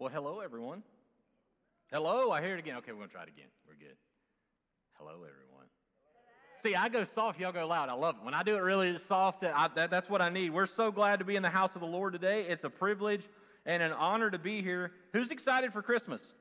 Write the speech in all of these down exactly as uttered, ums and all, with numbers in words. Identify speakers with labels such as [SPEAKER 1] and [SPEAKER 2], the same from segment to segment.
[SPEAKER 1] Well, hello, everyone. Hello, I hear it again. Okay, we're going to try it again. We're good. Hello, everyone. See, I go soft, y'all go loud. I love it. When I do it really soft, I, that, that's what I need. We're so glad to be in the house of the Lord today. It's a privilege and an honor to be here. Who's excited for Christmas?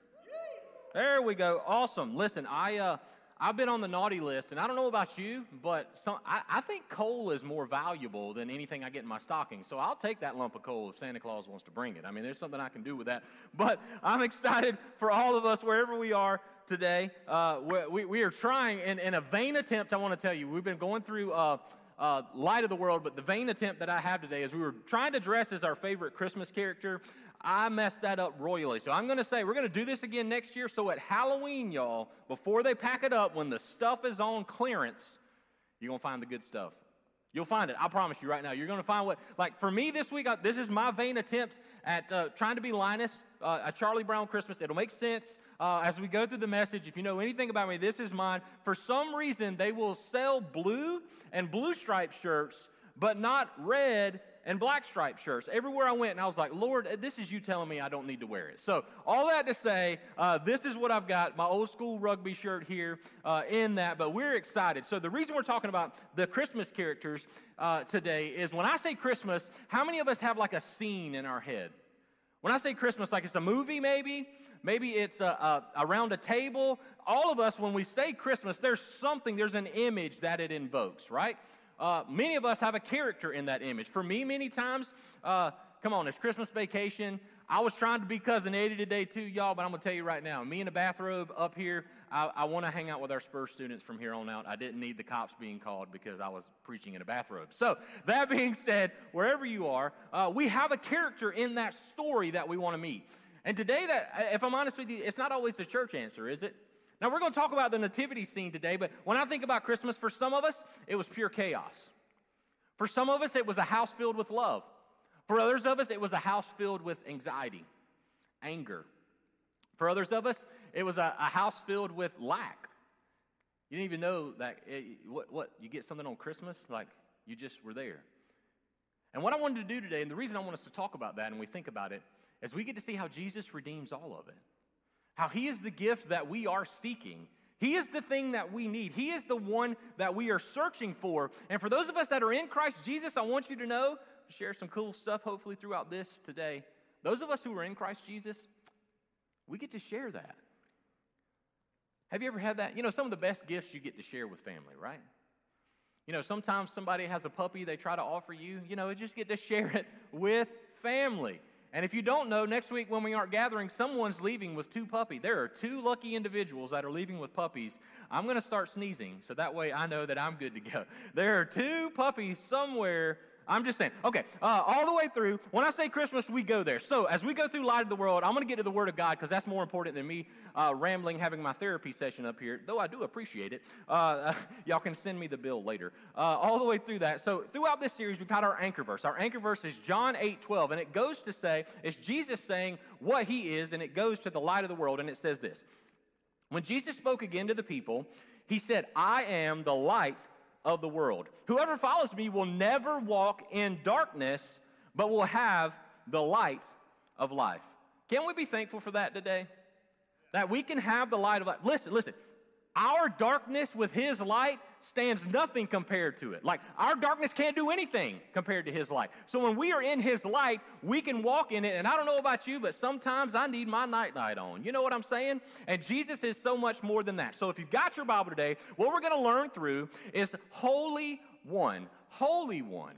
[SPEAKER 1] There we go. Awesome. Listen, I, uh, I've been on the naughty list, and I don't know about you, but some, I, I think coal is more valuable than anything I get in my stocking. So I'll take that lump of coal if Santa Claus wants to bring it. I mean, there's something I can do with that. But I'm excited for all of us, wherever we are today. Uh, we, we are trying, in, in a vain attempt, I want to tell you, we've been going through uh, uh, Light of the World, but the vain attempt that I have today is we were trying to dress as our favorite Christmas character. I messed that up royally. So I'm going to say we're going to do this again next year. So at Halloween, y'all, before they pack it up, when the stuff is on clearance, you're going to find the good stuff. You'll find it. I promise you right now. You're going to find what, like for me this week, I, this is my vain attempt at uh, trying to be Linus, uh, a Charlie Brown Christmas. It'll make sense uh, as we go through the message. If you know anything about me, this is mine. For some reason, they will sell blue and blue striped shirts, but not red and black striped shirts. Everywhere I went, and I was like, Lord, this is you telling me I don't need to wear it. So all that to say, uh, this is what I've got, my old school rugby shirt here uh, in that, but we're excited. So the reason we're talking about the Christmas characters uh, today is when I say Christmas, how many of us have like a scene in our head? When I say Christmas, like it's a movie maybe, maybe it's a, a, around a table. All of us, when we say Christmas, there's something, there's an image that it invokes, right? Uh, many of us have a character in that image. For me, many times, uh, come on, it's Christmas Vacation. I was trying to be Cousin Eddie today too, y'all, but I'm going to tell you right now, me in a bathrobe up here, I, I want to hang out with our Spurs students from here on out. I didn't need the cops being called because I was preaching in a bathrobe. So that being said, wherever you are, uh, we have a character in that story that we want to meet. And today, that, if I'm honest with you, it's not always the church answer, is it? Now, we're going to talk about the nativity scene today, but when I think about Christmas, for some of us, it was pure chaos. For some of us, it was a house filled with love. For others of us, it was a house filled with anxiety, anger. For others of us, it was a, a house filled with lack. You didn't even know that, it, what, what, you get something on Christmas? Like, you just were there. And what I wanted to do today, and the reason I want us to talk about that and we think about it, is we get to see how Jesus redeems all of it. How he is the gift that we are seeking. He is the thing that we need. He is the one that we are searching for. And for those of us that are in Christ Jesus, I want you to know, share some cool stuff hopefully throughout this today. Those of us who are in Christ Jesus, we get to share that. Have you ever had that? You know, some of the best gifts you get to share with family, right? You know, sometimes somebody has a puppy they try to offer you. You know, you just get to share it with family. And if you don't know, next week when we aren't gathering, someone's leaving with two puppies. There are two lucky individuals that are leaving with puppies. I'm going to start sneezing, so that way I know that I'm good to go. There are two puppies somewhere. I'm just saying. Okay, uh, all the way through, when I say Christmas, we go there. So as we go through Light of the World, I'm going to get to the Word of God because that's more important than me uh, rambling, having my therapy session up here, though I do appreciate it. Uh, y'all can send me the bill later. Uh, all the way through that. So throughout this series, we've had our anchor verse. Our anchor verse is John eight twelve, and it goes to say, it's Jesus saying what he is, and it goes to the light of the world, and it says this. When Jesus spoke again to the people, he said, I am the light of the world. Whoever follows me will never walk in darkness, but will have the light of life. Can we be thankful for that today? That we can have the light of life. Listen, listen. Our darkness with his light stands nothing compared to it. Like, our darkness can't do anything compared to his light. So when we are in his light, we can walk in it. And I don't know about you, but sometimes I need my night light on. You know what I'm saying? And Jesus is so much more than that. So if you've got your Bible today, what we're going to learn through is Holy One. Holy One.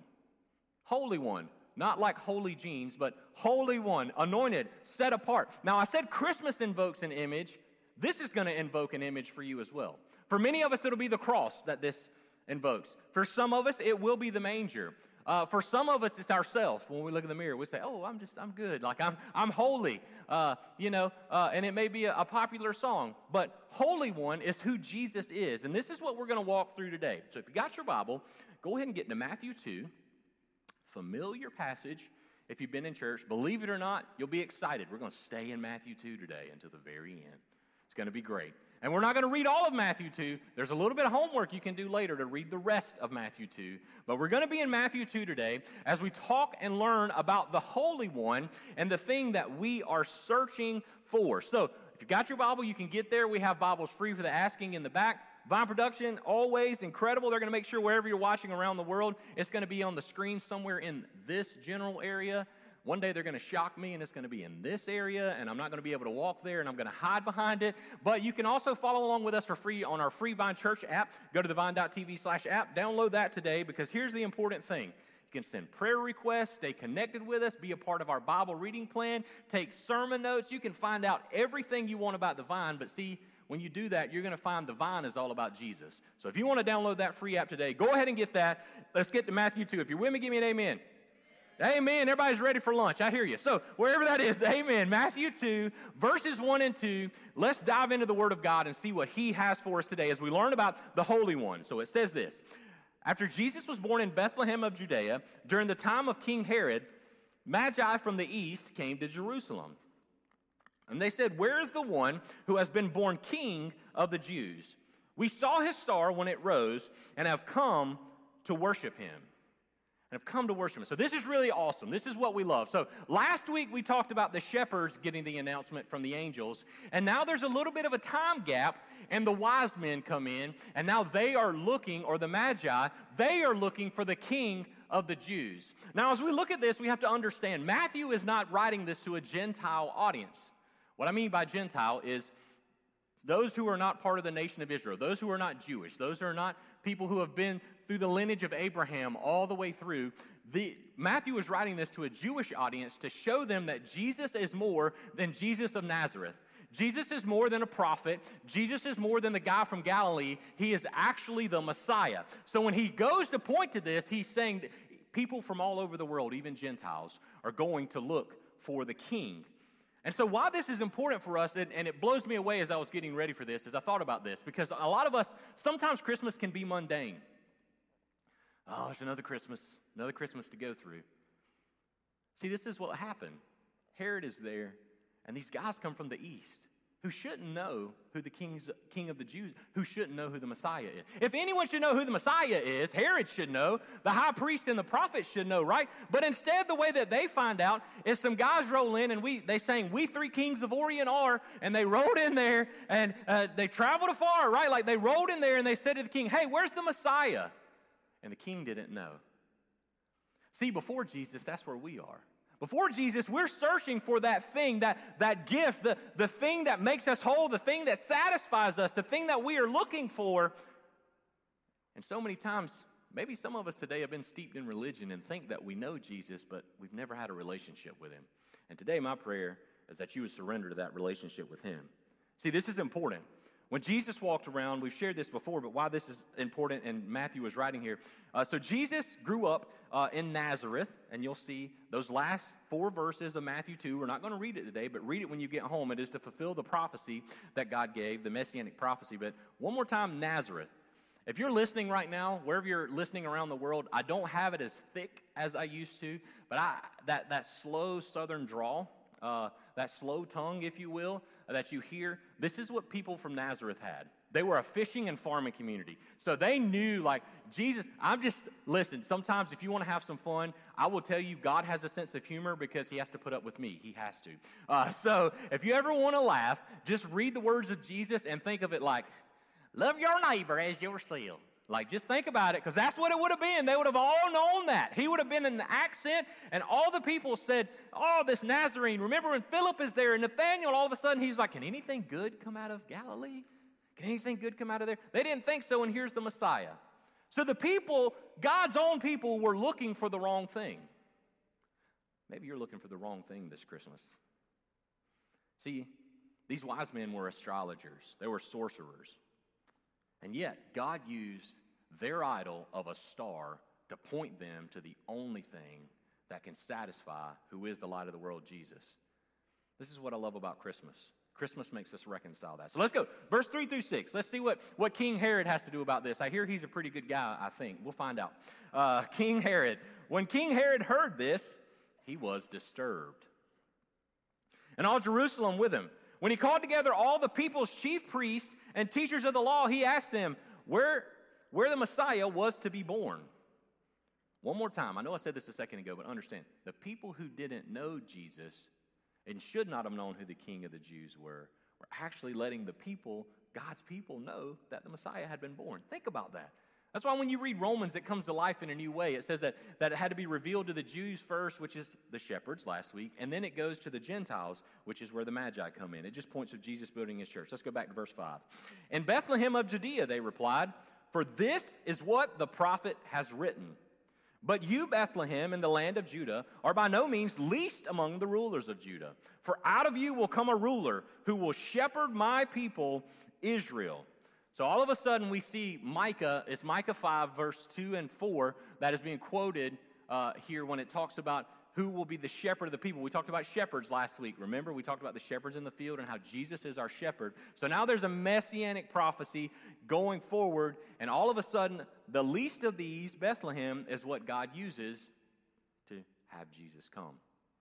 [SPEAKER 1] Holy One. Not like holy jeans, but Holy One. Anointed, set apart. Now, I said Christmas invokes an image. This is going to invoke an image for you as well. For many of us, it'll be the cross that this invokes. For some of us, it will be the manger. Uh, for some of us, it's ourselves. When we look in the mirror, we say, oh, I'm just, I'm good. Like, I'm I'm holy, uh, you know, uh, and it may be a, a popular song. But Holy One is who Jesus is. And this is what we're going to walk through today. So if you got your Bible, go ahead and get into Matthew two. Familiar passage. If you've been in church, believe it or not, you'll be excited. We're going to stay in Matthew two today until the very end. It's going to be great. And we're not going to read all of Matthew two. There's a little bit of homework you can do later to read the rest of Matthew two. But we're going to be in Matthew two today as we talk and learn about the Holy One and the thing that we are searching for. So if you got your Bible, you can get there. We have Bibles free for the asking in the back. Vine Production, always incredible. They're going to make sure wherever you're watching around the world, it's going to be on the screen somewhere in this general area. One day they're going to shock me, and it's going to be in this area, and I'm not going to be able to walk there, and I'm going to hide behind it. But you can also follow along with us for free on our free Vine Church app. Go to the vine dot t v slash app. Download that today, because here's the important thing. You can send prayer requests, stay connected with us, be a part of our Bible reading plan, take sermon notes. You can find out everything you want about the Vine, but see, when you do that, you're going to find the Vine is all about Jesus. So if you want to download that free app today, go ahead and get that. Let's get to Matthew two. If you're with me, give me an amen. Amen. Everybody's ready for lunch. I hear you. So wherever that is, amen. Matthew two, verses one and two. Let's dive into the Word of God and see what He has for us today as we learn about the Holy One. So it says this. After Jesus was born in Bethlehem of Judea, during the time of King Herod, Magi from the east came to Jerusalem. And they said, "Where is the one who has been born King of the Jews? We saw his star when it rose and have come to worship him." And have come to worship him. So this is really awesome. This is what we love. So last week we talked about the shepherds getting the announcement from the angels. And now there's a little bit of a time gap, and the wise men come in, and now they are looking, or the Magi, they are looking for the King of the Jews. Now as we look at this, we have to understand, Matthew is not writing this to a Gentile audience. What I mean by Gentile is those who are not part of the nation of Israel, those who are not Jewish, those who are not people who have been through the lineage of Abraham all the way through. The, Matthew is writing this to a Jewish audience to show them that Jesus is more than Jesus of Nazareth. Jesus is more than a prophet. Jesus is more than the guy from Galilee. He is actually the Messiah. So when he goes to point to this, he's saying that people from all over the world, even Gentiles, are going to look for the King. And so why this is important for us, and, and it blows me away as I was getting ready for this, as I thought about this, because a lot of us, sometimes Christmas can be mundane. Oh, it's another Christmas, another Christmas to go through. See, this is what happened. Herod is there, and these guys come from the east who shouldn't know who the king's, king of the Jews, who shouldn't know who the Messiah is. If anyone should know who the Messiah is, Herod should know, the high priest and the prophets should know, right? But instead, the way that they find out is some guys roll in, and we they sang, "We three kings of Orient are," and they rolled in there, and uh, they traveled afar, right? Like they rolled in there, and they said to the king, "Hey, where's the Messiah?" And the king didn't know. See, before Jesus, that's where we are. Before Jesus, we're searching for that thing, that, that gift, the, the thing that makes us whole, the thing that satisfies us, the thing that we are looking for. And so many times, maybe some of us today have been steeped in religion and think that we know Jesus, but we've never had a relationship with him. And today, my prayer is that you would surrender to that relationship with him. See, this is important. When Jesus walked around, we've shared this before, but why this is important, and Matthew was writing here. Uh, so Jesus grew up uh, in Nazareth, and you'll see those last four verses of Matthew two. We're not going to read it today, but read it when you get home. It is to fulfill the prophecy that God gave, the messianic prophecy. But one more time, Nazareth. If you're listening right now, wherever you're listening around the world, I don't have it as thick as I used to, but I that, that slow southern drawl, uh, that slow tongue, if you will, that you hear, this is what people from Nazareth had. They were a fishing and farming community. So they knew, like, Jesus, I'm just, listen, sometimes if you want to have some fun, I will tell you God has a sense of humor because he has to put up with me. He has to. Uh, so if you ever want to laugh, just read the words of Jesus and think of it like, love your neighbor as yourself. Like, just think about it, because that's what it would have been. They would have all known that. He would have been in the accent, and all the people said, "Oh, this Nazarene." Remember when Philip is there, and Nathanael, all of a sudden, he's like, "Can anything good come out of Galilee? Can anything good come out of there?" They didn't think so, and here's the Messiah. So the people, God's own people, were looking for the wrong thing. Maybe you're looking for the wrong thing this Christmas. See, these wise men were astrologers. They were sorcerers. And yet, God used their idol of a star to point them to the only thing that can satisfy who is the light of the world, Jesus. This is what I love about Christmas. Christmas makes us reconcile that. So let's go. Verse three through six. Let's see what, what King Herod has to do about this. I hear he's a pretty good guy, I think. We'll find out. Uh, King Herod. When King Herod heard this, he was disturbed, and all Jerusalem with him. When he called together all the people's chief priests and teachers of the law, he asked them where, where the Messiah was to be born. One more time. I know I said this a second ago, but understand. The people who didn't know Jesus and should not have known who the King of the Jews were, were actually letting the people, God's people, know that the Messiah had been born. Think about that. That's why when you read Romans, it comes to life in a new way. It says that, that it had to be revealed to the Jews first, which is the shepherds last week, and then it goes to the Gentiles, which is where the Magi come in. It just points to Jesus building his church. Let's go back to verse five. In Bethlehem of Judea, they replied, for this is what the prophet has written. But you, Bethlehem, in the land of Judah, are by no means least among the rulers of Judah. For out of you will come a ruler who will shepherd my people, Israel. So all of a sudden we see Micah, it's Micah five, verse two and four, that is being quoted uh, here when it talks about who will be the shepherd of the people. We talked about shepherds last week. Remember, we talked about the shepherds in the field and how Jesus is our shepherd. So now there's a messianic prophecy going forward, and all of a sudden, the least of these, Bethlehem, is what God uses to have Jesus come.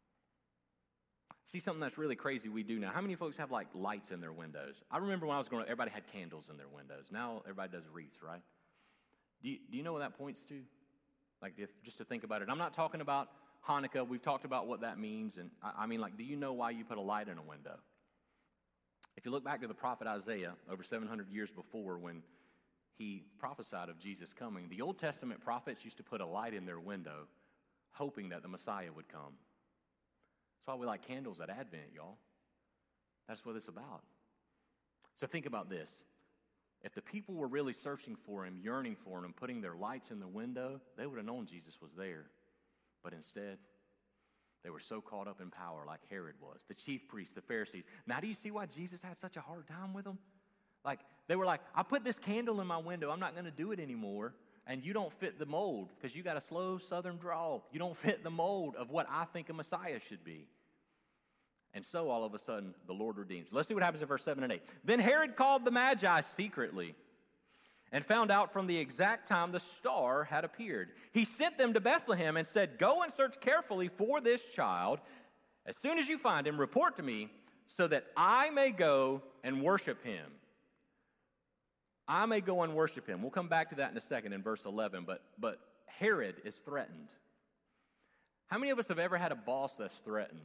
[SPEAKER 1] See something that's really crazy we do now. How many folks have like lights in their windows? I remember when I was growing up, everybody had candles in their windows. Now everybody does wreaths, right? Do you, do you know what that points to? Like if, just to think about it. I'm not talking about Hanukkah. We've talked about what that means. And I, I mean, like, do you know why you put a light in a window? If you look back to the prophet Isaiah over seven hundred years before when he prophesied of Jesus coming, the Old Testament prophets used to put a light in their window hoping that the Messiah would come. That's why we light candles at Advent, y'all. That's what it's about. So think about this. If the people were really searching for him, yearning for him, and putting their lights in the window, they would have known Jesus was there. But instead, they were so caught up in power like Herod was, the chief priests, the Pharisees. Now do you see why Jesus had such a hard time with them? Like, they were like, I put this candle in my window. I'm not going to do it anymore. And you don't fit the mold because you got a slow southern drawl. You don't fit the mold of what I think a Messiah should be. And so all of a sudden, the Lord redeems. Let's see what happens in verse seven and eight. Then Herod called the Magi secretly and found out from the exact time the star had appeared. He sent them to Bethlehem and said, go and search carefully for this child. As soon as you find him, report to me so that I may go and worship him. I may go and worship him. We'll come back to that in a second in verse eleven, but, but Herod is threatened. How many of us have ever had a boss that's threatened?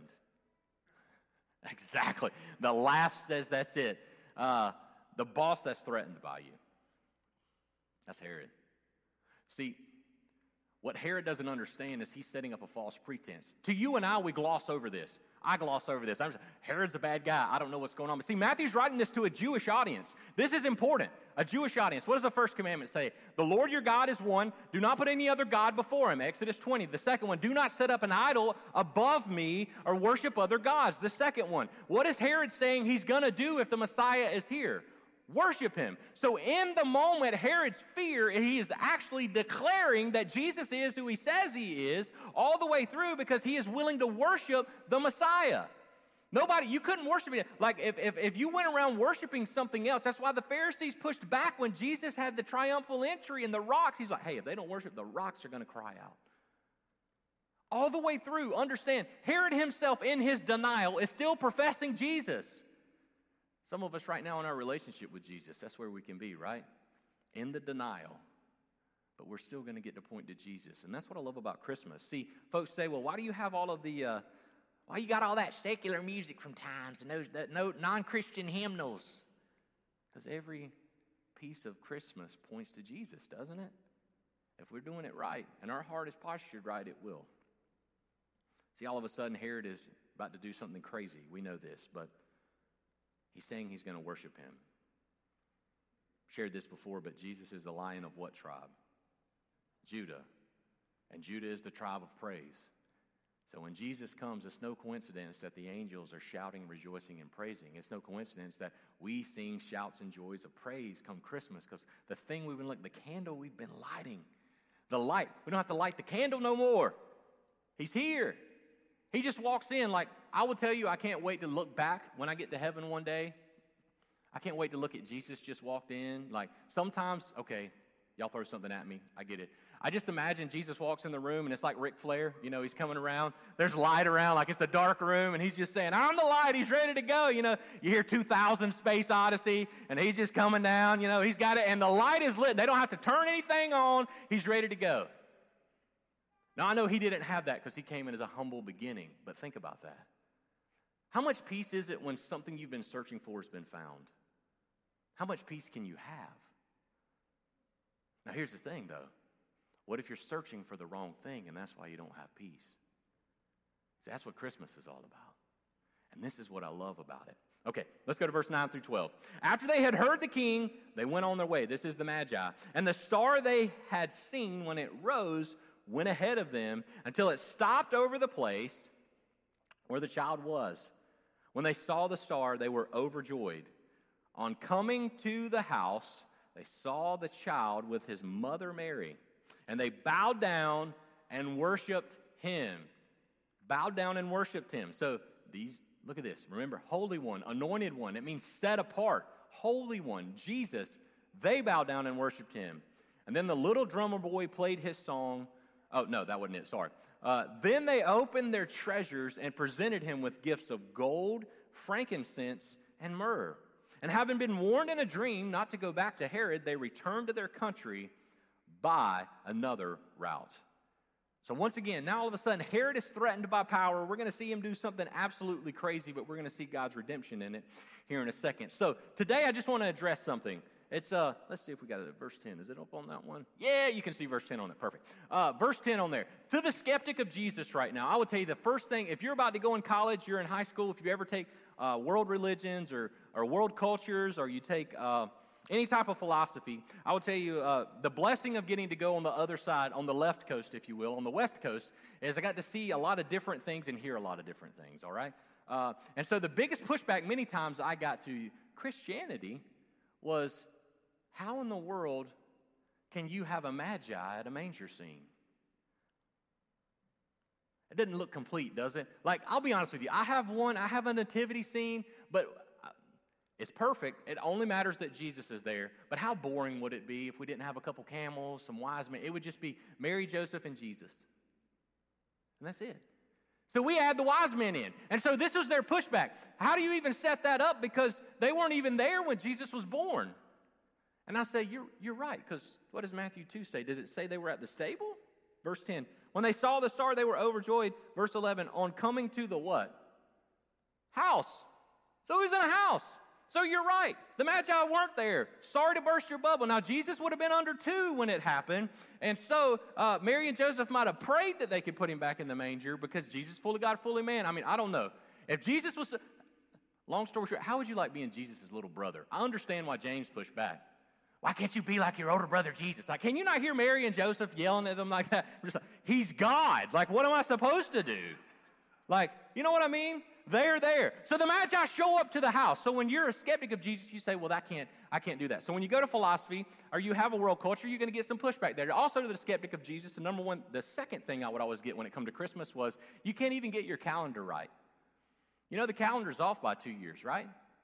[SPEAKER 1] Exactly. The laugh says that's it. Uh, the boss that's threatened by you. That's Herod. See, what Herod doesn't understand is he's setting up a false pretense. To you and I, we gloss over this. I gloss over this. I'm just, Herod's a bad guy. I don't know what's going on. But see, Matthew's writing this to a Jewish audience. This is important. A Jewish audience. What does the first commandment say? The Lord your God is one. Do not put any other God before him. Exodus twenty. The second one, do not set up an idol above me or worship other gods. The second one, what is Herod saying he's going to do if the Messiah is here? Worship him. So in the moment, Herod's fear, he is actually declaring that Jesus is who he says he is all the way through because he is willing to worship the Messiah. Nobody, you couldn't worship it. Like if, if, if you went around worshiping something else, that's why the Pharisees pushed back when Jesus had the triumphal entry in the rocks. He's like, hey, if they don't worship, the rocks are going to cry out. All the way through, understand, Herod himself in his denial is still professing Jesus. Some of us right now in our relationship with Jesus, that's where we can be, right? In the denial. But we're still going to get to point to Jesus. And that's what I love about Christmas. See, folks say, well, why do you have all of the, uh, why you got all that secular music from times and those that, no, non-Christian hymnals? Because every piece of Christmas points to Jesus, doesn't it? If we're doing it right and our heart is postured right, it will. See, all of a sudden, Herod is about to do something crazy. We know this, but he's saying he's going to worship him. Shared this before, but Jesus is the Lion of what tribe? Judah. And Judah is the tribe of praise. So when Jesus comes, it's no coincidence that the angels are shouting, rejoicing, and praising. It's no coincidence that we sing shouts and joys of praise come Christmas, because the thing we've been like the candle we've been lighting, the light, we don't have to light the candle no more. He's here. He just walks in. Like, I will tell you, I can't wait to look back when I get to heaven one day. I can't wait to look at Jesus just walked in. Like, sometimes, okay, Y'all throw something at me. I get it. I just imagine Jesus walks in the room, and it's like Ric Flair. You know, he's coming around. There's light around, like it's a dark room, and he's just saying, I'm the light. He's ready to go. You know, you hear two thousand Space Odyssey, and he's just coming down. You know, he's got it, and the light is lit. They don't have to turn anything on. He's ready to go. Now, I know he didn't have that because he came in as a humble beginning, but think about that. How much peace is it when something you've been searching for has been found? How much peace can you have? Now, here's the thing, though. What if you're searching for the wrong thing, and that's why you don't have peace? See, that's what Christmas is all about. And this is what I love about it. Okay, let's go to verse nine through twelve. After they had heard the king, they went on their way. This is the Magi. And the star they had seen when it rose went ahead of them until it stopped over the place where the child was. When they saw the star, they were overjoyed. On coming to the house, they saw the child with his mother Mary, and they bowed down and worshiped him. Bowed down and worshiped him. So these, look at this. Remember, Holy One, Anointed One. It means set apart. Holy One, Jesus. They bowed down and worshiped him. And then the little drummer boy played his song. Oh, no, that wasn't it. Sorry. Uh, then they opened their treasures and presented him with gifts of gold, frankincense, and myrrh. And having been warned in a dream not to go back to Herod, they returned to their country by another route. So once again, now all of a sudden, Herod is threatened by power. We're going to see him do something absolutely crazy, but we're going to see God's redemption in it here in a second. So today I just want to address something. It's, uh, let's see if we got it, verse ten. Is it up on that one? Yeah, you can see verse ten on it. Perfect. Uh, verse ten on there. To the skeptic of Jesus right now, I would tell you the first thing, if you're about to go in college, you're in high school, if you ever take uh, world religions or, or world cultures, or you take uh, any type of philosophy, I would tell you uh, the blessing of getting to go on the other side, on the left coast, if you will, on the west coast, is I got to see a lot of different things and hear a lot of different things, all right? Uh, and so the biggest pushback many times I got to Christianity was, how in the world can you have a magi at a manger scene? It doesn't look complete, does it? Like, I'll be honest with you. I have one. I have a nativity scene, but it's perfect. It only matters that Jesus is there. But how boring would it be if we didn't have a couple camels, some wise men? It would just be Mary, Joseph, and Jesus. And that's it. So we add the wise men in. And so this was their pushback. How do you even set that up? Because they weren't even there when Jesus was born. And I say, you're, you're right, because what does Matthew two say? Does it say they were at the stable? Verse ten. When they saw the star, they were overjoyed. Verse eleven. On coming to the what? House. So he's in a house. So you're right. The Magi weren't there. Sorry to burst your bubble. Now, Jesus would have been under two when it happened. And so uh, Mary and Joseph might have prayed that they could put him back in the manger because Jesus is fully God, fully man. I mean, I don't know. If Jesus was, long story short, how would you like being Jesus' little brother? I understand why James pushed back. Why can't you be like your older brother Jesus? Like, can you not hear Mary and Joseph yelling at them like that? Just like, he's God. Like, what am I supposed to do? Like, you know what I mean? They're there. So the Magi show up to the house. So when you're a skeptic of Jesus, you say, well, that can't, I can't do that. So when you go to philosophy or you have a world culture, you're going to get some pushback there. Also to the skeptic of Jesus, the number one, the second thing I would always get when it comes to Christmas was you can't even get your calendar right. You know, the calendar's off by two years, right?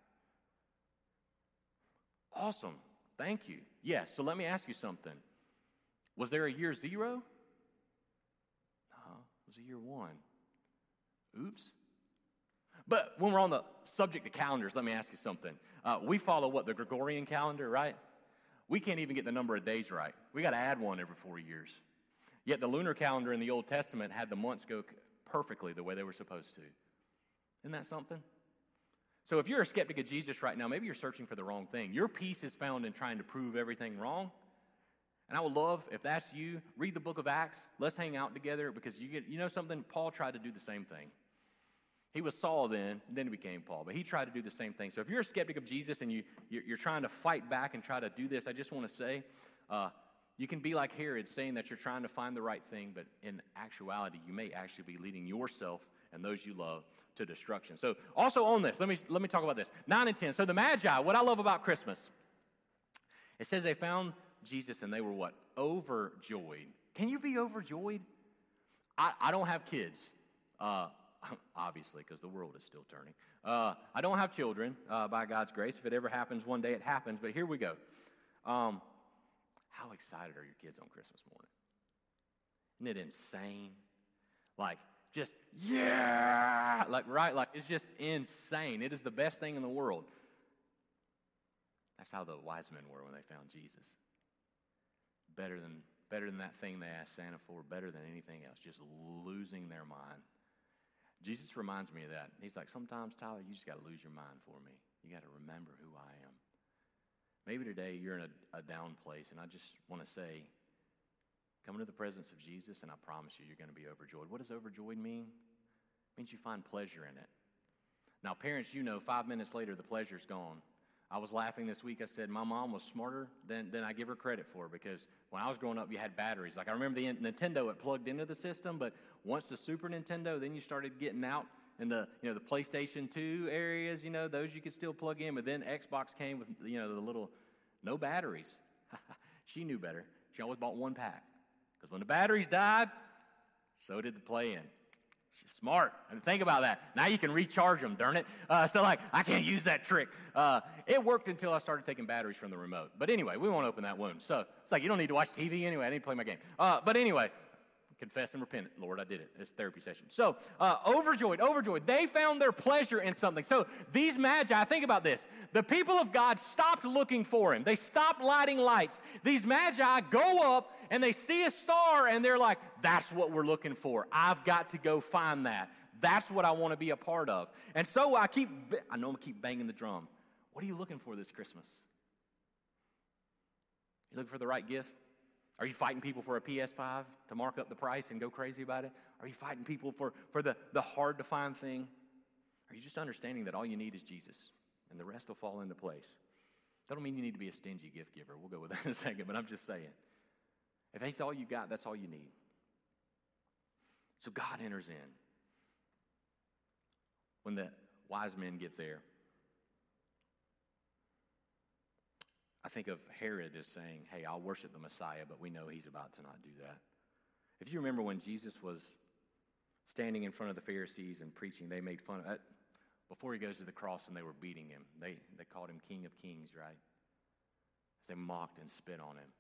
[SPEAKER 1] Awesome. Thank you. Yes, so let me ask you something. Was there a year zero? No, it was a year one. Oops. But when we're on the subject of calendars, let me ask you something. Uh, we follow what, the Gregorian calendar, right? We can't even get the number of days right. We got to add one every four years. Yet the lunar calendar in the Old Testament had the months go perfectly the way they were supposed to. Isn't that something? So if you're a skeptic of Jesus right now, maybe you're searching for the wrong thing. Your peace is found in trying to prove everything wrong. And I would love, if that's you, read the book of Acts. Let's hang out together because you get, you know something? Paul tried to do the same thing. He was Saul then, and then he became Paul. But he tried to do the same thing. So if you're a skeptic of Jesus and you, you're, you're trying to fight back and try to do this, I just want to say, uh, you can be like Herod, saying that you're trying to find the right thing, but in actuality, you may actually be leading yourself and those you love to destruction. So also on this, let me let me talk about this. nine and ten. So the Magi, what I love about Christmas, it says they found Jesus and they were what? Overjoyed. Can you be overjoyed? I, I don't have kids, uh, obviously, because the world is still turning. Uh, I don't have children, uh, by God's grace. If it ever happens one day, it happens. But here we go. Um, How excited are your kids on Christmas morning? Isn't it insane? Like, just, yeah! Like, right? Like, it's just insane. It is the best thing in the world. That's how the wise men were when they found Jesus. Better than, better than that thing they asked Santa for, better than anything else. Just losing their mind. Jesus reminds me of that. He's like, sometimes, Tyler, you just got to lose your mind for me. You got to remember who I am. Maybe today you're in a, a down place, and I just want to say, come into the presence of Jesus, and I promise you, you're going to be overjoyed. What does overjoyed mean? It means you find pleasure in it. Now, parents, you know, five minutes later, the pleasure's gone. I was laughing this week. I said, my mom was smarter than, than I give her credit for, because when I was growing up, you had batteries. Like, I remember the Nintendo, it plugged into the system, but once the Super Nintendo, then you started getting out in the, you know, the PlayStation two areas, you know, those you could still plug in, but then Xbox came with, you know, the little, no batteries. She knew better. She always bought one pack, because when the batteries died, so did the play-in. She's smart. I mean, think about that. Now you can recharge them, darn it. Uh, so, like, I can't use that trick. Uh, it worked until I started taking batteries from the remote. But anyway, we won't open that wound. So, it's like, you don't need to watch T V anyway. I need to play my game. Uh, but anyway, confess and repent. Lord, I did it. It's a therapy session. So, uh, overjoyed, overjoyed. They found their pleasure in something. So, these magi, think about this. The people of God stopped looking for him. They stopped lighting lights. These magi go up and they see a star and they're like, that's what we're looking for. I've got to go find that. That's what I want to be a part of. And so I keep, I know I'm keep banging the drum. What are you looking for this Christmas? You looking for the right gift? Are you fighting people for a P S five to mark up the price and go crazy about it? Are you fighting people for, for the, the hard-to-find thing? Are you just understanding that all you need is Jesus, and the rest will fall into place? That don't mean you need to be a stingy gift giver. We'll go with that in a second, but I'm just saying. If he's all you got, that's all you need. So God enters in. When the wise men get there, I think of Herod as saying, hey, I'll worship the Messiah, but we know he's about to not do that. If you remember when Jesus was standing in front of the Pharisees and preaching, they made fun of it. Before he goes to the cross and they were beating him, they, they called him King of Kings, right? As they mocked and spit on him.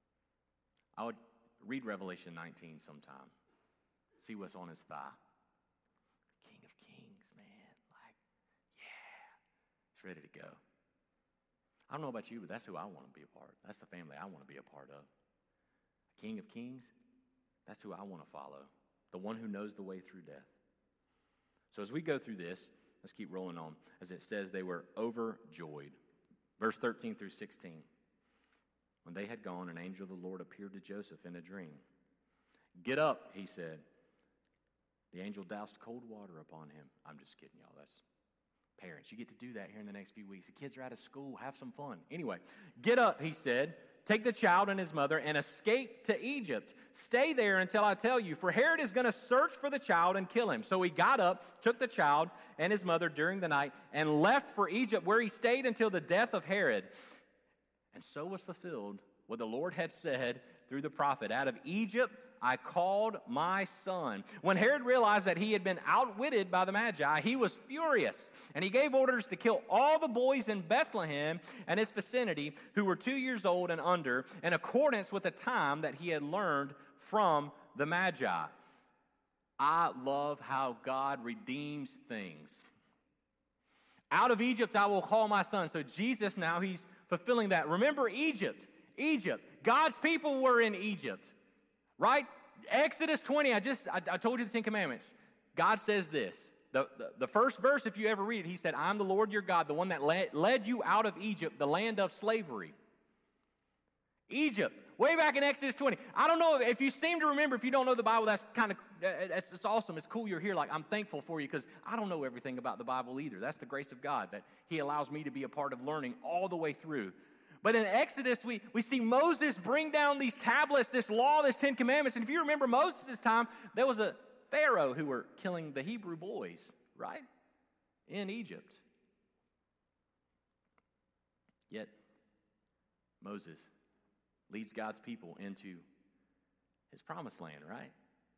[SPEAKER 1] I would read Revelation nineteen sometime. See what's on his thigh. King of Kings, man. Like, yeah. It's ready to go. I don't know about you, but that's who I want to be a part of. That's the family I want to be a part of. King of Kings, that's who I want to follow. The one who knows the way through death. So as we go through this, let's keep rolling on. As it says, they were overjoyed. Verse thirteen through sixteen. When they had gone, an angel of the Lord appeared to Joseph in a dream. Get up, he said. The angel doused cold water upon him. I'm just kidding, y'all. That's parents. You get to do that here in the next few weeks. The kids are out of school. Have some fun. Anyway, get up, he said. Take the child and his mother and escape to Egypt. Stay there until I tell you, for Herod is going to search for the child and kill him. So he got up, took the child and his mother during the night, and left for Egypt, where he stayed until the death of Herod. And so was fulfilled what the Lord had said through the prophet. Out of Egypt I called my son. When Herod realized that he had been outwitted by the Magi, he was furious, and he gave orders to kill all the boys in Bethlehem and its vicinity who were two years old and under, in accordance with the time that he had learned from the Magi. I love how God redeems things. Out of Egypt I will call my son. So Jesus now, he's fulfilling that. Remember Egypt. Egypt. God's people were in Egypt. Right? Exodus twenty, I just, I, I told you the Ten Commandments. God says this. The, the, the first verse, if you ever read it, he said, I'm the Lord your God, the one that led, led you out of Egypt, the land of slavery. Egypt, way back in Exodus twenty. I don't know if you seem to remember, if you don't know the Bible, that's kind of, it's, it's awesome. It's cool you're here. Like, I'm thankful for you because I don't know everything about the Bible either. That's the grace of God that he allows me to be a part of learning all the way through. But in Exodus, we, we see Moses bring down these tablets, this law, this Ten Commandments. And if you remember Moses' time, there was a Pharaoh who were killing the Hebrew boys, right? In Egypt. Yet, Moses leads God's people into his promised land, right?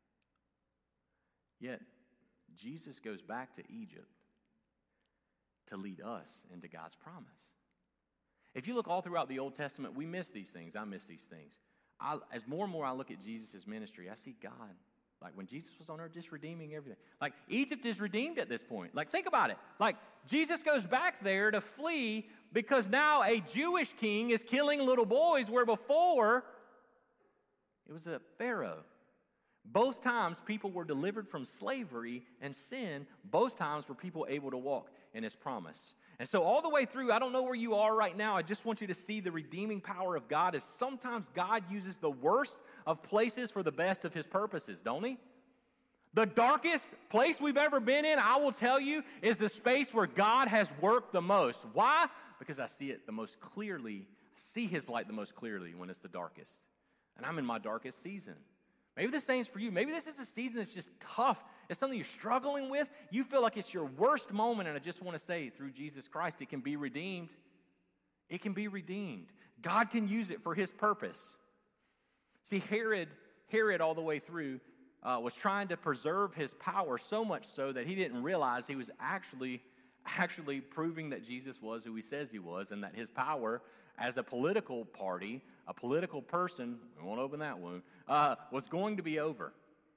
[SPEAKER 1] Yet, Jesus goes back to Egypt to lead us into God's promise. If you look all throughout the Old Testament, we miss these things. I miss these things. I, as more and more I look at Jesus' ministry, I see God. Like when Jesus was on earth, just redeeming everything. Like Egypt is redeemed at this point. Like think about it. Like Jesus goes back there to flee because now a Jewish king is killing little boys where before it was a Pharaoh. Both times people were delivered from slavery and sin. Both times were people able to walk in his promise. And so all the way through, I don't know where you are right now. I just want you to see the redeeming power of God is sometimes God uses the worst of places for the best of his purposes, don't he? The darkest place we've ever been in, I will tell you, is the space where God has worked the most. Why? Because I see it the most clearly. I see his light the most clearly when it's the darkest. And I'm in my darkest season. Maybe the same's for you. Maybe this is a season that's just tough. It's something you're struggling with. You feel like it's your worst moment, and I just want to say, through Jesus Christ, it can be redeemed. It can be redeemed. God can use it for his purpose. See, Herod, Herod all the way through, uh, was trying to preserve his power so much so that he didn't realize he was actually, actually proving that Jesus was who he says he was, and that his power as a political party, a political person, we won't open that wound, uh, was going to be over.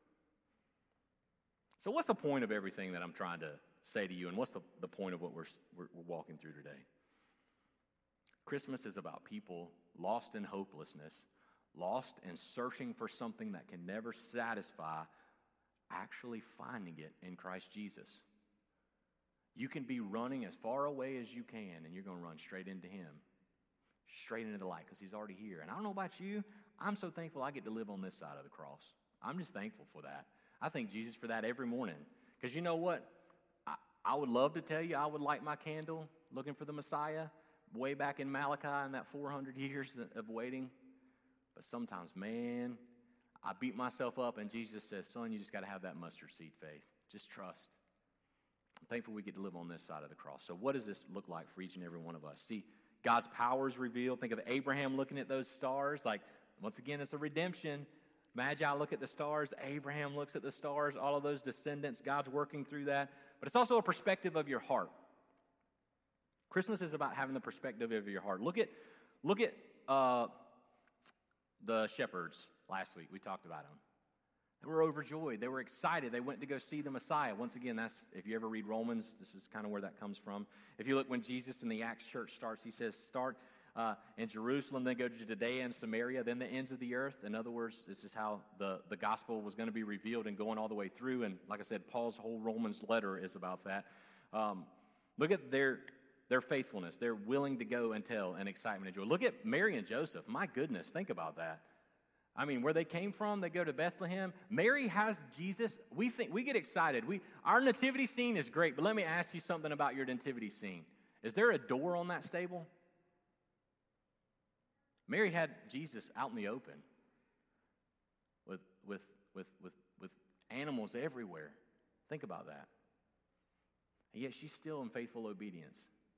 [SPEAKER 1] So what's the point of everything that I'm trying to say to you, and what's the, the point of what we're, we're, we're walking through today? Christmas is about people lost in hopelessness, lost and searching for something that can never satisfy, actually finding it in Christ Jesus. You can be running as far away as you can, and you're going to run straight into him. Straight into the light, because he's already here. And I don't know about you, I'm so thankful I get to live on this side of the cross. I'm just thankful for that. I thank Jesus for that every morning. Because you know what? I, I would love to tell you I would light my candle looking for the Messiah way back in Malachi in that four hundred years of waiting. But sometimes, man, I beat myself up, and Jesus says, son, you just got to have that mustard seed faith. Just trust. I'm thankful we get to live on this side of the cross. So what does this look like for each and every one of us? See, God's power is revealed. Think of Abraham looking at those stars. Like, once again, it's a redemption. Magi look at the stars. Abraham looks at the stars. All of those descendants, God's working through that. But it's also a perspective of your heart. Christmas is about having the perspective of your heart. Look at, look at uh, the shepherds last week. We talked about them. They were overjoyed. They were excited. They went to go see the Messiah. Once again, that's, if you ever read Romans, this is kind of where that comes from. If you look when Jesus in the Acts church starts, he says, start uh, in Jerusalem, then go to Judea and Samaria, then the ends of the earth. In other words, this is how the, the gospel was going to be revealed and going all the way through. And like I said, Paul's whole Romans letter is about that. Um, look at their, their faithfulness. They're willing to go and tell and excitement and joy. Look at Mary and Joseph. My goodness, think about that. I mean, where they came from, they go to Bethlehem. Mary has Jesus. We think we get excited. We our nativity scene is great, but let me ask you something about your nativity scene. Is there a door on that stable? Mary had Jesus out in the open with with with with with animals everywhere. Think about that. And yet she's still in faithful obedience.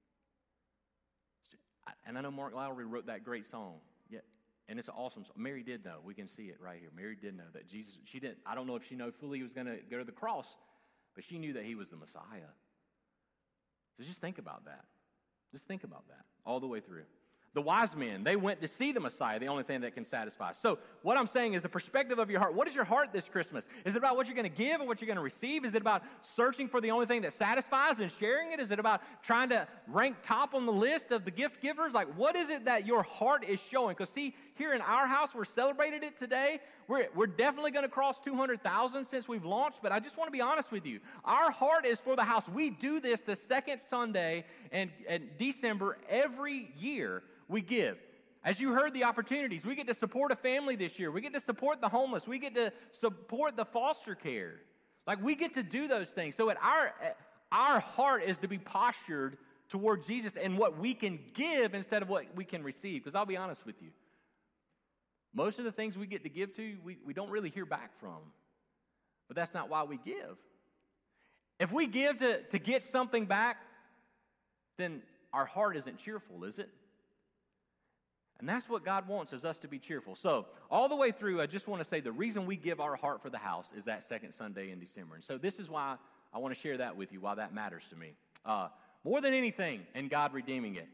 [SPEAKER 1] And I know Mark Lowry wrote that great song. Yet. And it's an awesome song. Mary did know. We can see it right here. Mary did know that Jesus, she didn't, I don't know if she knew fully he was going to go to the cross, but she knew that he was the Messiah. So just think about that. Just think about that all the way through. The wise men, they went to see the Messiah, the only thing that can satisfy. So what I'm saying is the perspective of your heart. What is your heart this Christmas? Is it about what you're going to give or what you're going to receive? Is it about searching for the only thing that satisfies and sharing it? Is it about trying to rank top on the list of the gift givers? Like, what is it that your heart is showing? Because see, here in our house, we're celebrated it today. We're, we're definitely going to cross two hundred thousand since we've launched, but I just want to be honest with you. Our heart is for the house. We do this the second Sunday in, in December every year. We give. As you heard the opportunities, we get to support a family this year. We get to support the homeless. We get to support the foster care. Like, we get to do those things. So at our, our heart is to be postured toward Jesus and what we can give instead of what we can receive. Because I'll be honest with you, most of the things we get to give to, we, we don't really hear back from. But that's not why we give. If we give to, to get something back, then our heart isn't cheerful, is it? And that's what God wants, is us to be cheerful. So all the way through, I just want to say the reason we give our heart for the house is that second Sunday in December. And so this is why I want to share that with you, why that matters to me. Uh, more than anything in God redeeming it.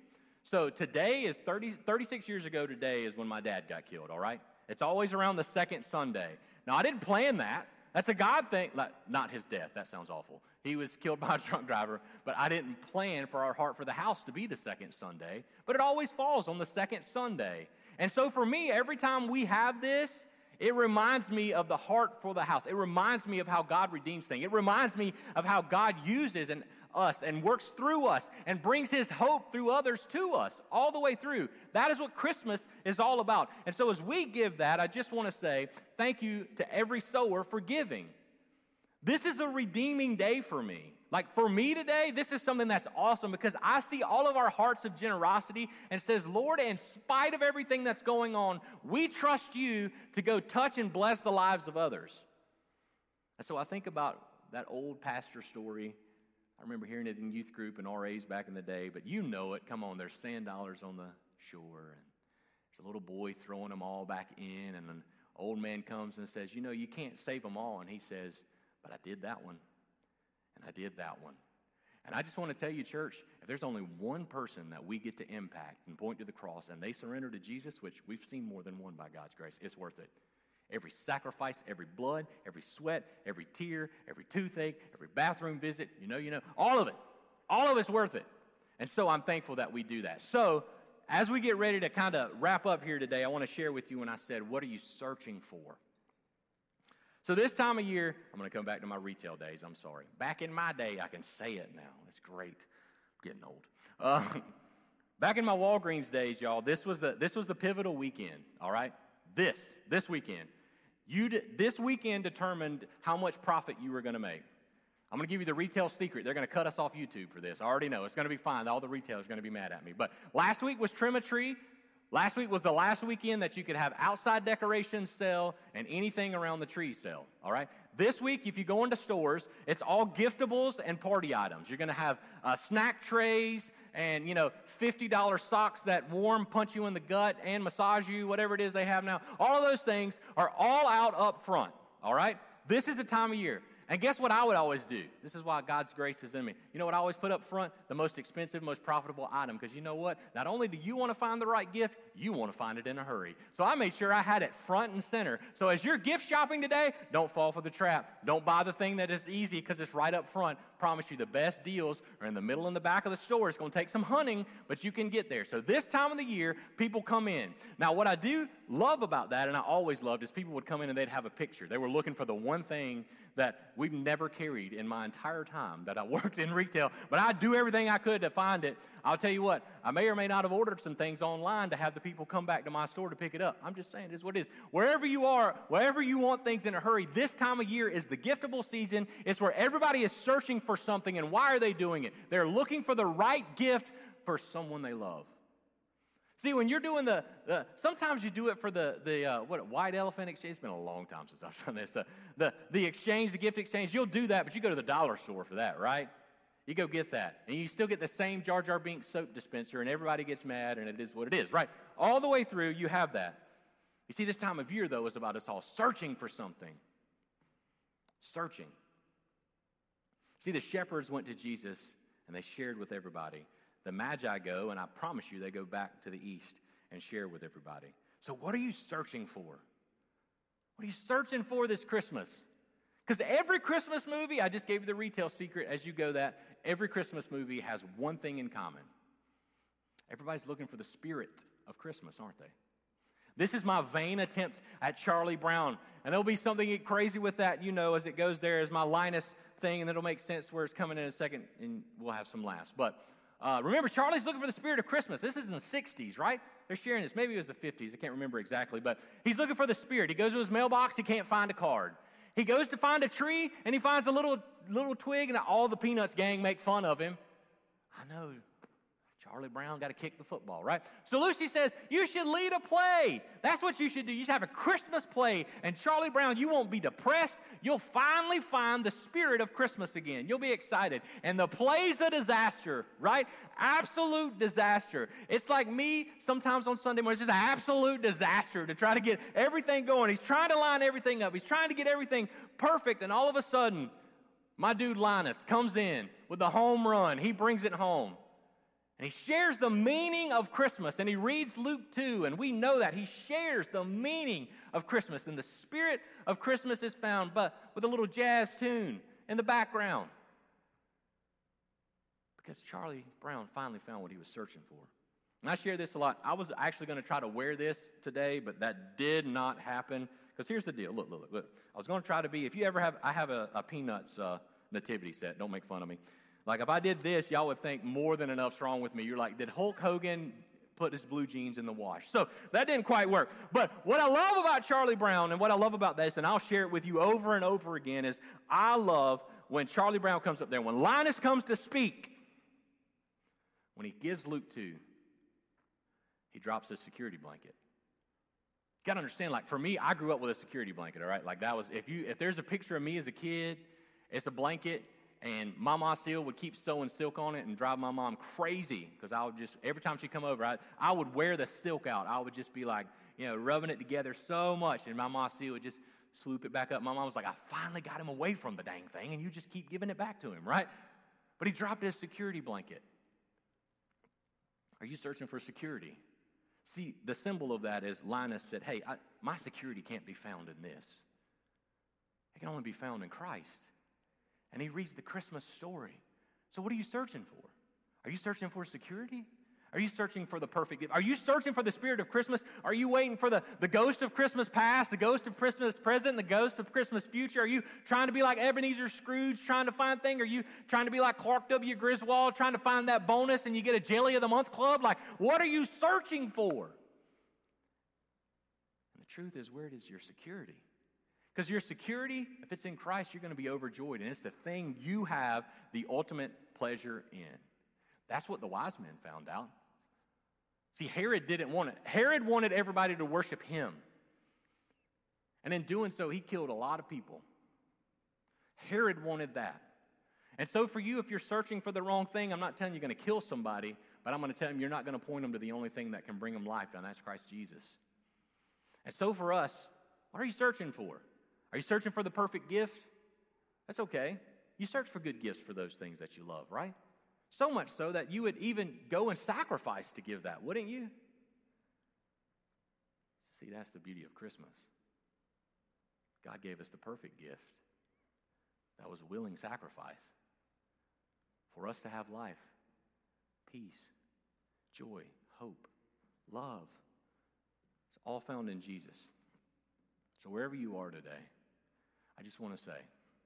[SPEAKER 1] So today is thirty, thirty-six years ago today is when my dad got killed, all right? It's always around the second Sunday. Now, I didn't plan that. That's a God thing. Like, not his death. That sounds awful. He was killed by a drunk driver, but I didn't plan for our Heart for the House to be the second Sunday. But it always falls on the second Sunday. And so for me, every time we have this, it reminds me of the Heart for the House. It reminds me of how God redeems things. It reminds me of how God uses and us and works through us and brings his hope through others to us all the way through. That is what Christmas is all about. And so as we give that, I just want to say thank you to every sower for giving. This is a redeeming day for me. Like for me today, this is something that's awesome because I see all of our hearts of generosity and says, Lord, in spite of everything that's going on, we trust you to go touch and bless the lives of others. And so I think about that old pastor story. I remember hearing it in youth group and R As back in the day, but you know it. Come on, there's sand dollars on the shore, and there's a little boy throwing them all back in, and an old man comes and says, you know, you can't save them all. And he says, but I did that one, and I did that one. And I just want to tell you, church, if there's only one person that we get to impact and point to the cross, and they surrender to Jesus, which we've seen more than one by God's grace, it's worth it. Every sacrifice, every blood, every sweat, every tear, every toothache, every bathroom visit, you know, you know, all of it. All of it's worth it. And so I'm thankful that we do that. So as we get ready to kind of wrap up here today, I want to share with you when I said, what are you searching for? So this time of year, I'm going to come back to my retail days. I'm sorry. Back in my day, I can say it now. It's great. I'm getting old. Uh, back in my Walgreens days, y'all, this was the this was the pivotal weekend, all right? This, this weekend. You d- this weekend determined how much profit you were going to make. I'm going to give you the retail secret. They're going to cut us off YouTube for this. I already know. It's going to be fine. All the retailers are going to be mad at me. But last week was Trim a Tree. Last week was the last weekend that you could have outside decorations sell and anything around the tree sell, all right? This week, if you go into stores, it's all giftables and party items. You're going to have uh, snack trays and, you know, fifty dollar socks that warm, punch you in the gut, and massage you, whatever it is they have now. All of those things are all out up front, all right? This is the time of year. And guess what I would always do? This is why God's grace is in me. You know what I always put up front? The most expensive, most profitable item. Because you know what? Not only do you want to find the right gift, you want to find it in a hurry. So I made sure I had it front and center. So as you're gift shopping today, don't fall for the trap. Don't buy the thing that is easy because it's right up front. Promise you the best deals are in the middle and the back of the store. It's going to take some hunting, but you can get there. So this time of the year, people come in. Now what I do love about that, and I always loved, is people would come in and they'd have a picture. They were looking for the one thing that we've never carried in my entire time that I worked in retail, but I do everything I could to find it. I'll tell you what, I may or may not have ordered some things online to have the people come back to my store to pick it up. I'm just saying, it is what it is. Wherever you are, wherever you want things in a hurry, this time of year is the giftable season. It's where everybody is searching for something, and why are they doing it? They're looking for the right gift for someone they love. See, when you're doing the, the sometimes you do it for the, the uh, what, white elephant exchange. It's been a long time since I've done this. Uh, the, the exchange, the gift exchange, you'll do that, but you go to the dollar store for that, right? You go get that, and you still get the same Jar Jar Binks soap dispenser, and everybody gets mad, and it is what it is, right? All the way through, you have that. You see, this time of year, though, is about us all searching for something. Searching. See, the shepherds went to Jesus, and they shared with everybody. The Magi go, and I promise you, they go back to the east and share with everybody. So what are you searching for? What are you searching for this Christmas? Because every Christmas movie, I just gave you the retail secret as you go that, every Christmas movie has one thing in common. Everybody's looking for the spirit of Christmas, aren't they? This is my vain attempt at Charlie Brown. And there'll be something crazy with that, you know, as it goes there as my Linus thing, and it'll make sense where it's coming in a second, and we'll have some laughs. But Uh, remember, Charlie's looking for the spirit of Christmas. This is in the sixties, right? They're sharing this. Maybe it was the fifties. I can't remember exactly. But he's looking for the spirit. He goes to his mailbox. He can't find a card. He goes to find a tree, and he finds a little, little twig, and all the Peanuts gang make fun of him. I know. Charlie Brown got to kick the football, right? So Lucy says, you should lead a play. That's what you should do. You should have a Christmas play. And Charlie Brown, you won't be depressed. You'll finally find the spirit of Christmas again. You'll be excited. And the play's a disaster, right? Absolute disaster. It's like me sometimes on Sunday morning. It's just an absolute disaster to try to get everything going. He's trying to line everything up. He's trying to get everything perfect. And all of a sudden, my dude Linus comes in with the home run. He brings it home. And he shares the meaning of Christmas, and he reads Luke two, and we know that. He shares the meaning of Christmas, and the spirit of Christmas is found, but with a little jazz tune in the background. Because Charlie Brown finally found what he was searching for. And I share this a lot. I was actually going to try to wear this today, but that did not happen. Because here's the deal. Look, look, look. I was going to try to be, if you ever have, I have a, a Peanuts uh, nativity set. Don't make fun of me. Like, if I did this, y'all would think more than enough's wrong with me. You're like, did Hulk Hogan put his blue jeans in the wash? So that didn't quite work. But what I love about Charlie Brown and what I love about this, and I'll share it with you over and over again, is I love when Charlie Brown comes up there, when Linus comes to speak, when he gives Luke two, he drops his security blanket. You got to understand, like, for me, I grew up with a security blanket, all right? Like, that was, if you, if there's a picture of me as a kid, it's a blanket. And Mama Seal would keep sewing silk on it and drive my mom crazy because I would just, every time she'd come over, I, I would wear the silk out. I would just be like, you know, rubbing it together so much. And my Mama Seal would just swoop it back up. My mom was like, I finally got him away from the dang thing, and you just keep giving it back to him, right? But he dropped his security blanket. Are you searching for security? See, the symbol of that is Linus said, hey, I, my security can't be found in this. It can only be found in Christ. And he reads the Christmas story. So what are you searching for? Are you searching for security? Are you searching for the perfect gift? Are you searching for the spirit of Christmas? Are you waiting for the, the ghost of Christmas past, the ghost of Christmas present, the ghost of Christmas future? Are you trying to be like Ebenezer Scrooge, trying to find things? Are you trying to be like Clark W. Griswold, trying to find that bonus and you get a Jelly of the Month club? Like, what are you searching for? And the truth is, where is your security? Because your security, if it's in Christ, you're going to be overjoyed. And it's the thing you have the ultimate pleasure in. That's what the wise men found out. See, Herod didn't want it. Herod wanted everybody to worship him. And in doing so, he killed a lot of people. Herod wanted that. And so for you, if you're searching for the wrong thing, I'm not telling you you're going to kill somebody, but I'm going to tell them you're not going to point them to the only thing that can bring them life, and that's Christ Jesus. And so for us, what are you searching for? Are you searching for the perfect gift? That's okay. You search for good gifts for those things that you love, right? So much so that you would even go and sacrifice to give that, wouldn't you? See, that's the beauty of Christmas. God gave us the perfect gift. That was a willing sacrifice for us to have life, peace, joy, hope, love. It's all found in Jesus. So wherever you are today, I just want to say,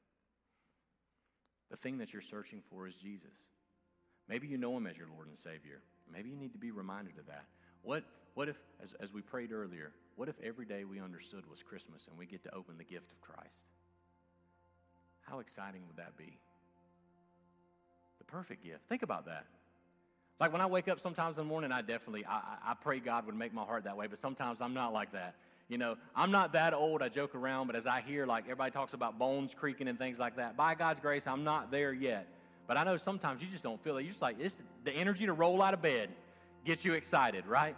[SPEAKER 1] the thing that you're searching for is Jesus. Maybe you know him as your Lord and Savior. Maybe you need to be reminded of that. What, what if, as, as we prayed earlier, what if every day we understood was Christmas and we get to open the gift of Christ? How exciting would that be? The perfect gift. Think about that. Like when I wake up sometimes in the morning, I definitely, I, I pray God would make my heart that way, but sometimes I'm not like that. You know, I'm not that old. I joke around, but as I hear, like, everybody talks about bones creaking and things like that, by God's grace, I'm not there yet. But I know sometimes you just don't feel it. You're just like, it's the energy to roll out of bed gets you excited, right?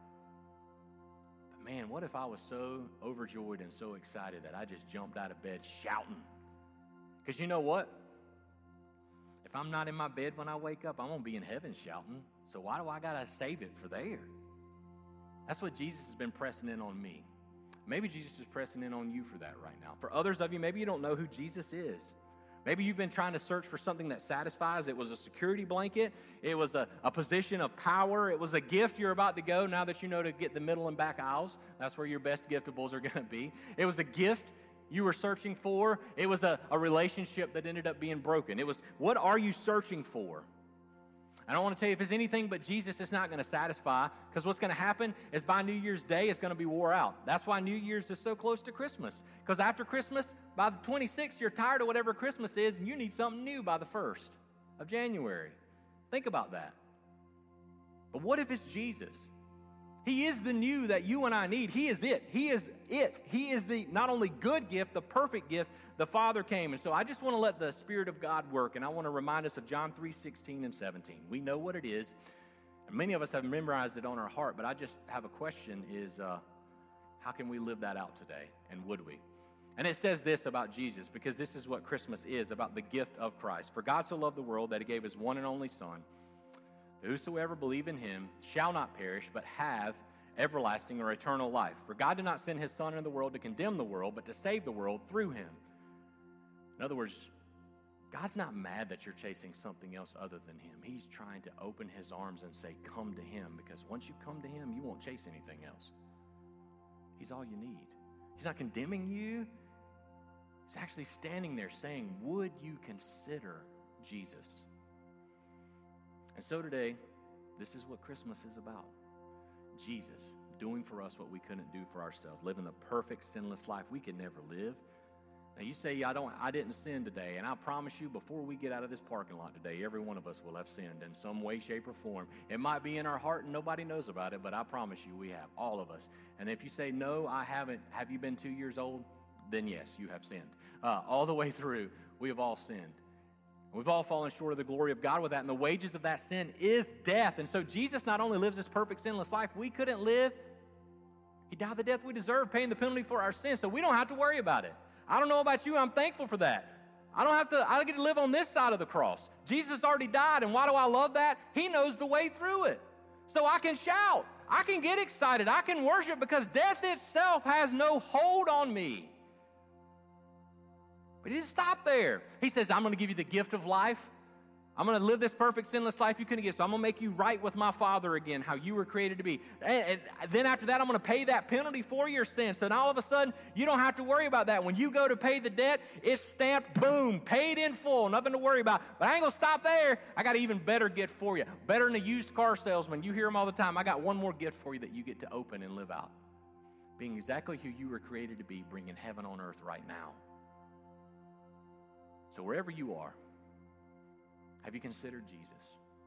[SPEAKER 1] But man, what if I was so overjoyed and so excited that I just jumped out of bed shouting? Because you know what? If I'm not in my bed when I wake up, I'm going to be in heaven shouting. So why do I got to save it for there? That's what Jesus has been pressing in on me. Maybe Jesus is pressing in on you for that right now. For others of you, maybe you don't know who Jesus is. Maybe you've been trying to search for something that satisfies. It was a security blanket. It was a, a position of power. It was a gift you're about to go now that you know to get the middle and back aisles. That's where your best giftables are going to be. It was a gift you were searching for. It was a, a relationship that ended up being broken. It was, what are you searching for? I don't want to tell you if it's anything but Jesus, it's not going to satisfy, because what's going to happen is by New Year's Day, it's going to be wore out. That's why New Year's is so close to Christmas, because after Christmas, by the twenty-sixth, you're tired of whatever Christmas is, and you need something new by the first of January. Think about that. But what if it's Jesus? He is the new that you and I need. He is it. He is it. He is the not only good gift, the perfect gift. The Father came. And so I just want to let the Spirit of God work. And I want to remind us of John three sixteen and seventeen. We know what it is. And many of us have memorized it on our heart. But I just have a question is, uh, how can we live that out today? And would we? And it says this about Jesus, because this is what Christmas is, about the gift of Christ. For God so loved the world that he gave his one and only Son, Whosoever believe in him shall not perish, but have everlasting or eternal life. For God did not send his Son into the world to condemn the world, but to save the world through him. In other words, God's not mad that you're chasing something else other than him. He's trying to open his arms and say, come to him, because once you come to him, you won't chase anything else. He's all you need. He's not condemning you. He's actually standing there saying, would you consider Jesus? And so today, this is what Christmas is about. Jesus doing for us what we couldn't do for ourselves, living the perfect sinless life we could never live. Now you say, I don't, I didn't sin today, and I promise you, before we get out of this parking lot today, every one of us will have sinned in some way, shape, or form. It might be in our heart and nobody knows about it, but I promise you we have, all of us. And if you say, no, I haven't, have you been two years old? Then yes, you have sinned. Uh, all the way through, we have all sinned. We've all fallen short of the glory of God with that, and the wages of that sin is death. And so Jesus not only lives this perfect sinless life we couldn't live, he died the death we deserve, paying the penalty for our sins, so we don't have to worry about it. I don't know about you, I'm thankful for that. I don't have to, I get to live on this side of the cross. Jesus already died, and why do I love that? He knows the way through it. So I can shout, I can get excited, I can worship, because death itself has no hold on me. But he didn't stop there. He says, I'm going to give you the gift of life. I'm going to live this perfect sinless life you couldn't get. So I'm going to make you right with my Father again, how you were created to be. And, and then after that, I'm going to pay that penalty for your sin. So now all of a sudden, you don't have to worry about that. When you go to pay the debt, it's stamped, boom, paid in full, nothing to worry about. But I ain't going to stop there. I got an even better gift for you. Better than a used car salesman. You hear them all the time. I got one more gift for you that you get to open and live out. Being exactly who you were created to be, bringing heaven on earth right now. So wherever you are, have you considered Jesus?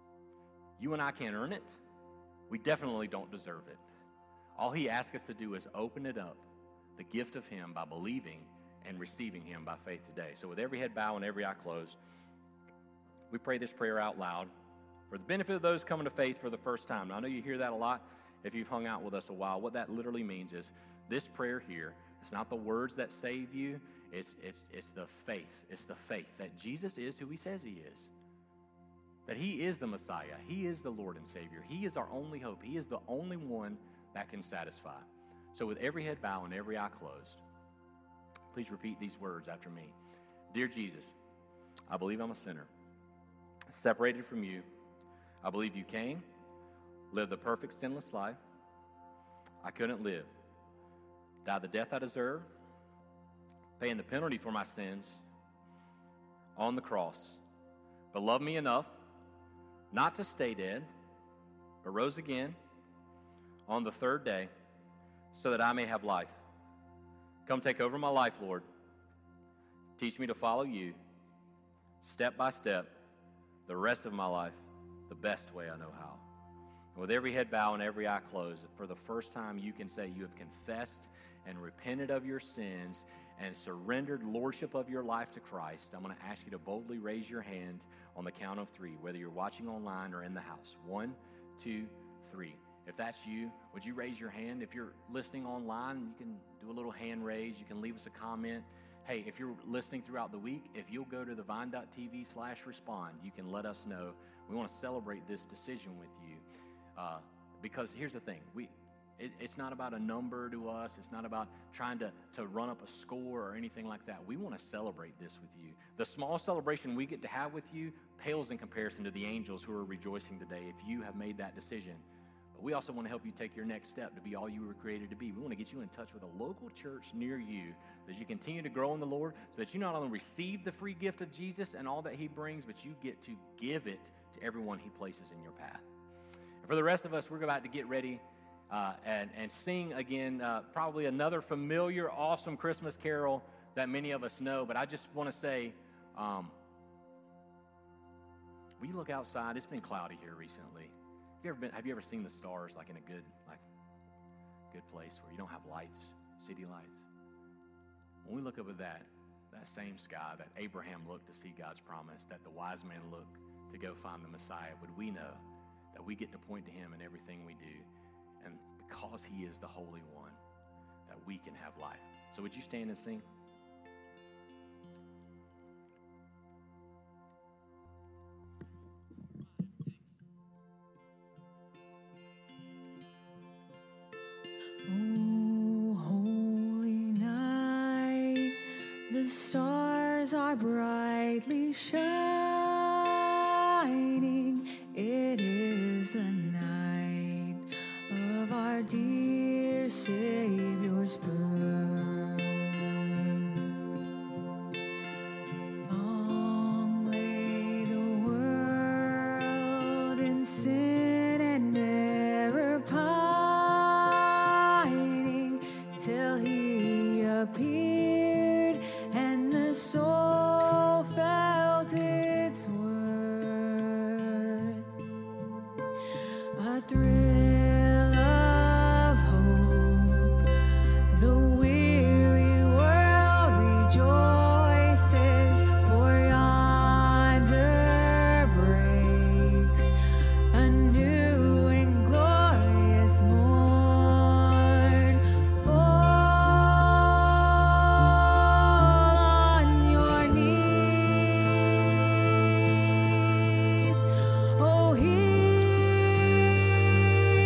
[SPEAKER 1] You and I can't earn it. We definitely don't deserve it. All he asks us to do is open it up, the gift of him, by believing and receiving him by faith today. So with every head bowed and every eye closed, we pray this prayer out loud for the benefit of those coming to faith for the first time. Now, I know you hear that a lot if you've hung out with us a while. What that literally means is this prayer here, it's not the words that save you. It's, it's, it's the faith. It's the faith that Jesus is who he says he is. That he is the Messiah. He is the Lord and Savior. He is our only hope. He is the only one that can satisfy. So with every head bowed and every eye closed, please repeat these words after me. Dear Jesus, I believe I'm a sinner, separated from you. I believe you came, lived the perfect sinless life I couldn't live, died the death I deserve, paying the penalty for my sins on the cross, but loved me enough not to stay dead, but rose again on the third day so that I may have life. Come take over my life, Lord. Teach me to follow you step by step the rest of my life the best way I know how. And with every head bowed and every eye closed, for the first time you can say you have confessed and repented of your sins and surrendered lordship of your life to Christ. I'm going to ask you to boldly raise your hand on the count of three, whether you're watching online or in the house. One, two, three. If that's you, would you raise your hand? If you're listening online, you can do a little hand raise. You can leave us a comment. Hey, if you're listening throughout the week, if you'll go to the vine.tv slash respond, you can let us know. We want to celebrate this decision with you. Uh, because here's the thing. We it, It's not about a number to us. It's not about trying to, to run up a score or anything like that. We want to celebrate this with you. The small celebration we get to have with you pales in comparison to the angels who are rejoicing today if you have made that decision. But we also want to help you take your next step to be all you were created to be. We want to get you in touch with a local church near you so that you continue to grow in the Lord, so that you not only receive the free gift of Jesus and all that he brings, but you get to give it to everyone he places in your path. And for the rest of us, we're about to get ready uh, and, and sing again, uh, probably another familiar, awesome Christmas carol that many of us know. But I just want to say, um, will you look outside? It's been cloudy here recently. Have you ever been, have you ever seen the stars like in a good, like, good place where you don't have lights, city lights? When we look up at that, that same sky that Abraham looked to see God's promise, that the wise men look to go find the Messiah, would we know that we get to point to him in everything we do, and because he is the Holy One, that we can have life. So would you stand and sing?
[SPEAKER 2] stars are brightly shining. It is the night of our dear Savior's birth. Long lay the world in sin and error pining, till he appeared and the soul felt its worth. A thrill of hope, the weary world rejoices, for yonder breaks a new and glorious morn. Fall on your knees, oh, hear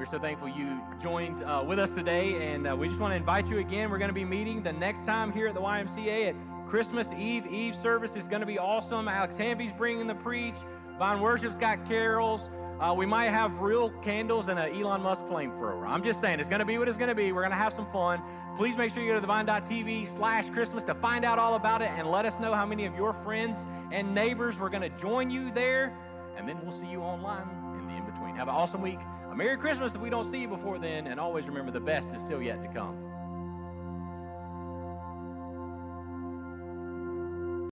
[SPEAKER 1] we're so thankful you joined uh, with us today, and uh, we just want to invite you again. We're going to be meeting the next time here at the Y M C A at Christmas Eve. Eve service is going to be awesome. Alex Hamby's bringing the preach. Vine Worship's got carols. Uh, we might have real candles and an Elon Musk flamethrower. I'm just saying, it's going to be what it's going to be. We're going to have some fun. Please make sure you go to thevine.tv slash Christmas to find out all about it and let us know how many of your friends and neighbors were going to join you there. And then we'll see you online in the in-between. Have an awesome week. A Merry Christmas if we don't see you before then. And always remember, the best is still yet to come.